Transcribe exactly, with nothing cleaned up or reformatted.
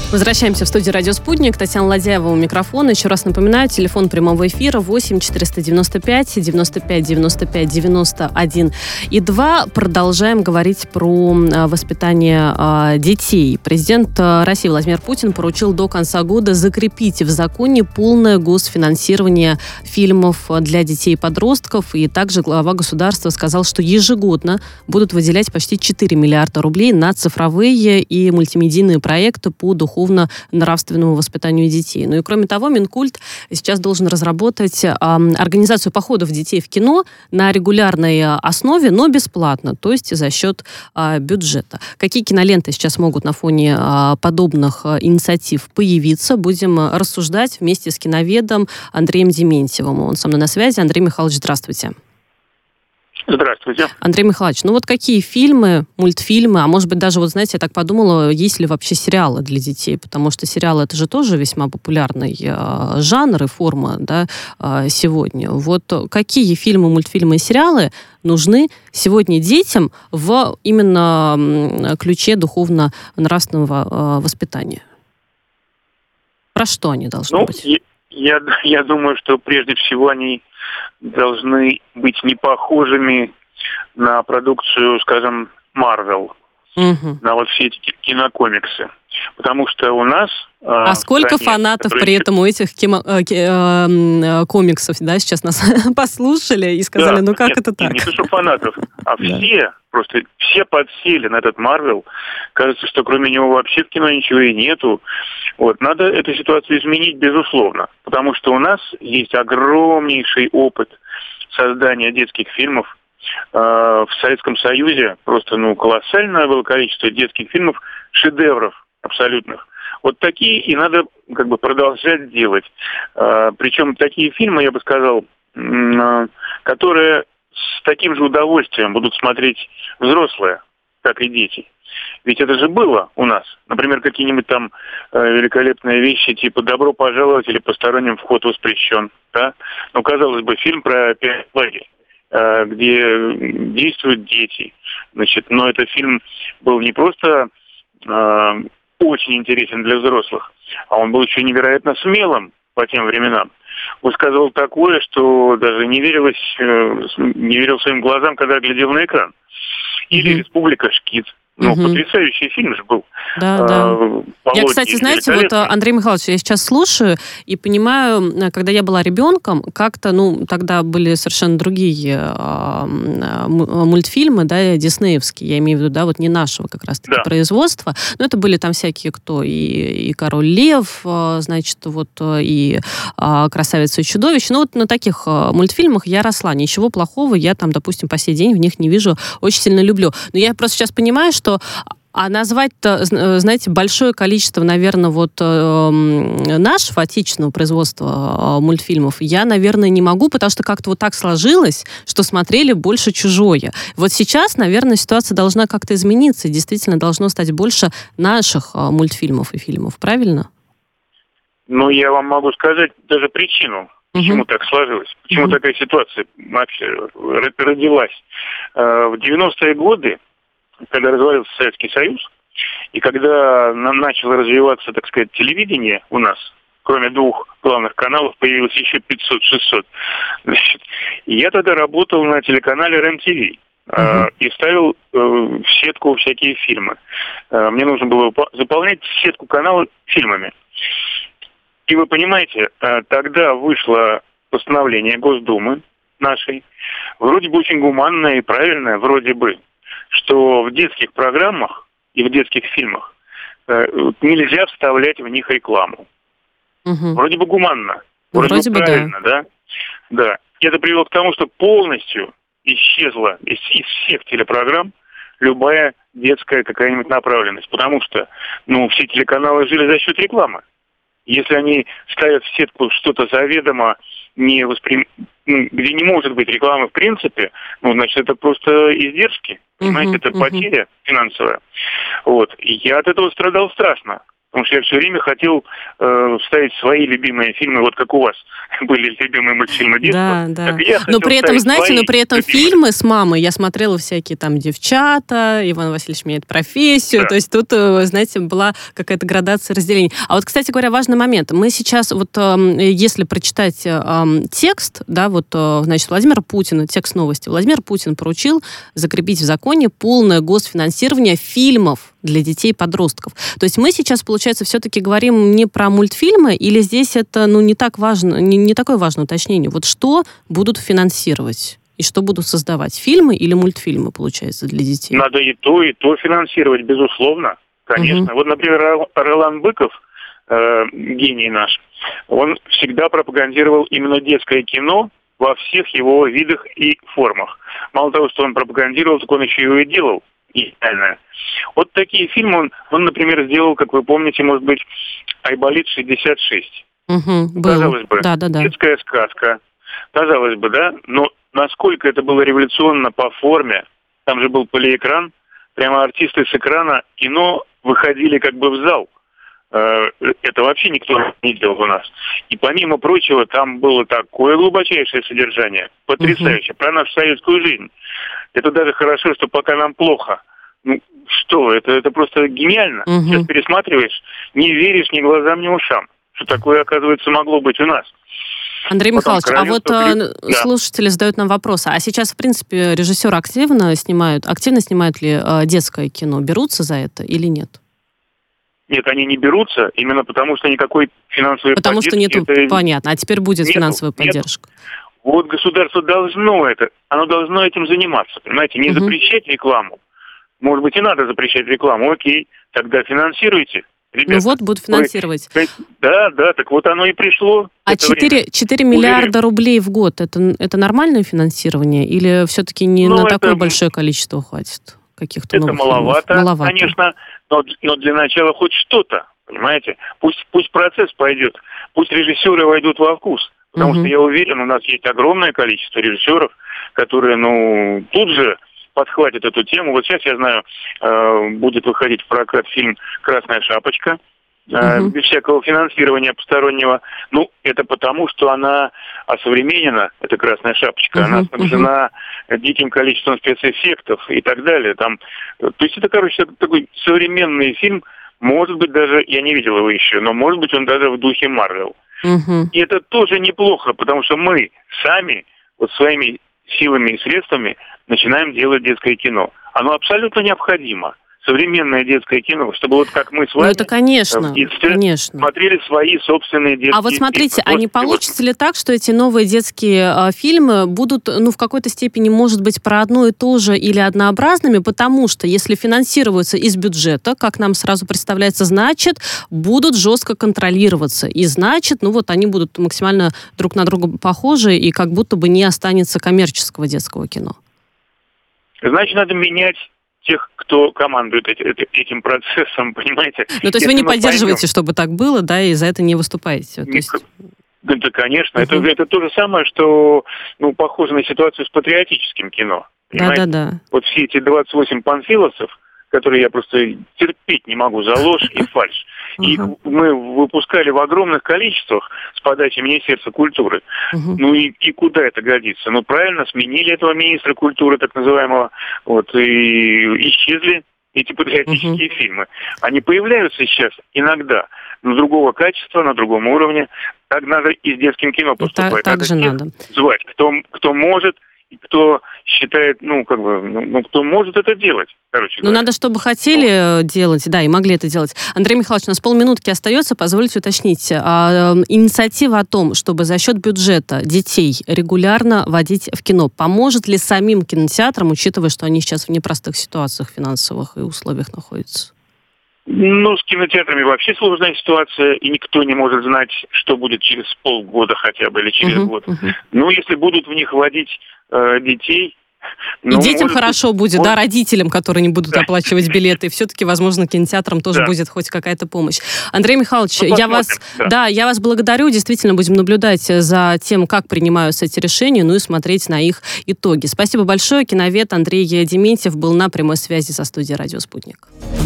Возвращаемся в студию «Радио Спутник». Татьяна Ладяева у микрофона. Еще раз напоминаю, телефон прямого эфира восемь четыреста девяносто пять девяносто пять девяносто пять девяносто один и два. Продолжаем говорить про воспитание э, детей. Президент России Владимир Путин поручил до конца года закрепить в законе полное госфинансирование фильмов для детей и подростков. И также глава государства сказал, что ежегодно будут выделять почти четыре миллиарда рублей на цифровые и мультимедийные проекты по духовному духовно-нравственному воспитанию детей. Ну и кроме того, Минкульт сейчас должен разработать э, организацию походов детей в кино на регулярной основе, но бесплатно, то есть за счет э, бюджета. Какие киноленты сейчас могут на фоне э, подобных э, инициатив появиться, будем рассуждать вместе с киноведом Андреем Дементьевым. Он со мной на связи. Андрей Михайлович, здравствуйте. Здравствуйте. Андрей Михайлович, ну вот какие фильмы, мультфильмы, а может быть даже, вот знаете, я так подумала, есть ли вообще сериалы для детей, потому что сериалы это же тоже весьма популярный э, жанр и форма, да, э, сегодня. Вот какие фильмы, мультфильмы и сериалы нужны сегодня детям в именно ключе духовно-нравственного э, воспитания? Про что они должны ну, быть? Я, я, я думаю, что прежде всего они должны быть не похожими на продукцию, скажем, Marvel, угу. на вот все эти кинокомиксы. Потому что у нас... А э, сколько стране, фанатов которые... при этом у этих кимо... э, э, комиксов, да, сейчас нас послушали и сказали, да, ну как нет, это так? Не то, что фанатов, а все, просто все подсели на этот Marvel. Кажется, что кроме него вообще в кино ничего и нету. Вот, надо эту ситуацию изменить, безусловно. Потому что у нас есть огромнейший опыт создания детских фильмов. Э, в Советском Союзе просто, ну, колоссальное было количество детских фильмов, шедевров абсолютных. Вот такие и надо как бы продолжать делать. Э, причем такие фильмы, я бы сказал, э, которые с таким же удовольствием будут смотреть взрослые, как и дети. Ведь это же было у нас. Например, какие-нибудь там э, великолепные вещи, типа «Добро пожаловать» или «Посторонним вход воспрещен». Да? Ну, казалось бы, фильм про лагерь, э, где действуют дети. Значит, но этот фильм был не просто э, очень интересен для взрослых, а он был еще невероятно смелым по тем временам. Высказывал такое, что даже не верилось, э, не верил своим глазам, когда глядел на экран. Или mm-hmm. «Республика Шкид». Ну, угу. потрясающий фильм же был. Да, да. Я, кстати, знаете, вот, Андрей Михайлович, я сейчас слушаю и понимаю, когда я была ребенком, как-то, ну, тогда были совершенно другие э, мультфильмы, да, диснеевские, я имею в виду, да, вот не нашего как раз-таки да. производства, но это были там всякие кто, и, и «Король Лев», значит, вот, и э, «Красавица и чудовище», ну, вот на таких э, мультфильмах я росла, ничего плохого, я там, допустим, по сей день в них не вижу, очень сильно люблю. Но я просто сейчас понимаю, что А назвать-то, знаете, большое количество, наверное, вот э, нашего отечественного производства э, мультфильмов я, наверное, не могу, потому что как-то вот так сложилось, что смотрели больше чужое. Вот сейчас, наверное, ситуация должна как-то измениться, и действительно должно стать больше наших э, мультфильмов и фильмов, правильно? Ну, я вам могу сказать даже причину, почему uh-huh. так сложилось, почему uh-huh. такая ситуация вообще родилась. В девяностые годы, когда развалился Советский Союз, и когда нам начало развиваться, так сказать, телевидение у нас, кроме двух главных каналов, появилось еще пятьсот-шестьсот. Значит, я тогда работал на телеканале эр эн ти ви uh-huh. э, и ставил э, в сетку всякие фильмы. Э, мне нужно было заполнять сетку канала фильмами. И вы понимаете, э, тогда вышло постановление Госдумы нашей, вроде бы очень гуманное и правильное, вроде бы, что в детских программах и в детских фильмах э, нельзя вставлять в них рекламу. Угу. Вроде бы гуманно, вроде, вроде бы правильно, да. да? Да. И это привело к тому, что полностью исчезла из, из всех телепрограмм любая детская какая-нибудь направленность, потому что, ну, все телеканалы жили за счет рекламы. Если они ставят в сетку что-то заведомо не воспри... где не может быть рекламы в принципе, ну, значит, это просто издержки. Понимаете, uh-huh, это uh-huh. потеря финансовая. Вот. И я от этого страдал страшно. Потому что я все время хотел э, ставить свои любимые фильмы, вот как у вас были любимые мультфильмы детства. Да, да. Но при этом, знаете, но при этом любимые фильмы с мамой я смотрела всякие там «Девчата», «Иван Васильевич меняет профессию». Да. То есть тут, знаете, была какая-то градация разделения. А вот, кстати говоря, важный момент. Мы сейчас, вот если прочитать текст, да, вот, значит, Владимир Путин, текст новости. Владимир Путин поручил закрепить в законе полное госфинансирование фильмов для детей и подростков. То есть мы сейчас, получается, все-таки говорим не про мультфильмы, или здесь это, ну, не так важно, не, не такое важное уточнение. Вот что будут финансировать и что будут создавать? Фильмы или мультфильмы, получается, для детей? Надо и то, и то финансировать, безусловно. Конечно. Угу. Вот, например, Ролан Быков, э, гений наш, он всегда пропагандировал именно детское кино во всех его видах и формах. Мало того, что он пропагандировал, так он еще его и делал. Идеальное. Вот такие фильмы он, он, например, сделал, как вы помните, может быть, «Айболит шестьдесят шесть». Угу, казалось бы, да, да, да. детская сказка. Казалось бы, да, но насколько это было революционно по форме, там же был полиэкран, прямо артисты с экрана кино выходили как бы в зал. Это вообще никто не делал у нас. И помимо прочего, там было такое глубочайшее содержание, потрясающее, uh-huh. про нашу советскую жизнь. Это даже хорошо, что пока нам плохо. Ну, что, это, это просто гениально. Uh-huh. Сейчас пересматриваешь, не веришь ни глазам, ни ушам, что такое, оказывается, могло быть у нас. Андрей Потом Михайлович, а вот Крим... слушатели да. задают нам вопрос, а сейчас, в принципе, режиссеры активно снимают, активно снимают ли детское кино? Берутся за это или нет? Нет, они не берутся, именно потому что никакой финансовой потому поддержки... Потому что нету, это... понятно, а теперь будет нету, финансовая поддержка. Нету. Вот государство должно это, оно должно этим заниматься, понимаете, не угу. запрещать рекламу. Может быть, и надо запрещать рекламу, окей, тогда финансируйте. Ребята, ну вот, будут финансировать. Вы... Да, да, так вот оно и пришло. А четыре миллиарда рублей в год, это, это нормальное финансирование? Или все-таки не ну, на это... такое большое количество хватит? Каких-то это новых маловато, маловато, конечно, но, но для начала хоть что-то, понимаете? Пусть, пусть процесс пойдет, пусть режиссеры войдут во вкус, потому uh-huh. что я уверен, у нас есть огромное количество режиссеров, которые, ну, тут же подхватят эту тему. Вот сейчас, я знаю, э, будет выходить в прокат фильм «Красная шапочка», Uh-huh. без всякого финансирования постороннего. Ну, это потому, что она осовременена, эта «Красная шапочка», uh-huh. она снабжена uh-huh. диким количеством спецэффектов и так далее. Там, то есть это, короче, такой современный фильм, может быть, даже, я не видел его еще, но может быть он даже в духе Марвел. Uh-huh. И это тоже неплохо, потому что мы сами, вот своими силами и средствами начинаем делать детское кино. Оно абсолютно необходимо. Современное детское кино, чтобы вот как мы с вами ну, это, конечно, конечно. смотрели свои собственные детские фильмы. А вот смотрите, фильмы. а не получится ли так, что эти новые детские э, фильмы будут, ну, в какой-то степени, может быть, про одно и то же или однообразными, потому что если финансируются из бюджета, как нам сразу представляется, значит, будут жестко контролироваться. И значит, ну вот они будут максимально друг на друга похожи, и как будто бы не останется коммерческого детского кино. Значит, надо менять тех, кто командует этим процессом, понимаете? Ну, то есть Если вы не поддерживаете, пойдем... чтобы так было, да, и за это не выступаете? То есть... Да, да, конечно. Uh-huh. Это, это то же самое, что, ну, похоже на ситуацию с патриотическим кино. Да-да-да. Вот все эти двадцать восемь панфиловцев, которые я просто терпеть не могу за ложь и фальшь. Uh-huh. Их мы выпускали в огромных количествах с подачи Министерства культуры. Uh-huh. Ну и, и куда это годится? Ну правильно, сменили этого министра культуры, так называемого, вот, и исчезли эти патриотические uh-huh. фильмы. Они появляются сейчас иногда, но другого качества, на другом уровне. Так надо и с детским кино поступать. Так, так же надо. Звать, кто, кто может, и кто считает, ну, как бы, ну, кто может это делать, короче говоря. Ну, надо, чтобы хотели делать, да, и могли это делать. Андрей Михайлович, у нас полминутки остается, позвольте уточнить. А, инициатива о том, чтобы за счет бюджета детей регулярно водить в кино, поможет ли самим кинотеатрам, учитывая, что они сейчас в непростых ситуациях финансовых и условиях находятся? Ну, с кинотеатрами вообще сложная ситуация, и никто не может знать, что будет через полгода хотя бы, или через uh-huh, год. Uh-huh. Ну, если будут в них водить э, детей... И ну, детям может, хорошо будет, может... да, родителям, которые не будут да. оплачивать билеты. Все-таки, возможно, кинотеатрам тоже да. будет хоть какая-то помощь. Андрей Михайлович, ну, я вас, да. Да, я вас благодарю. Действительно, будем наблюдать за тем, как принимаются эти решения, ну и смотреть на их итоги. Спасибо большое. Киновед Андрей Дементьев был на прямой связи со студией «Радио Спутник».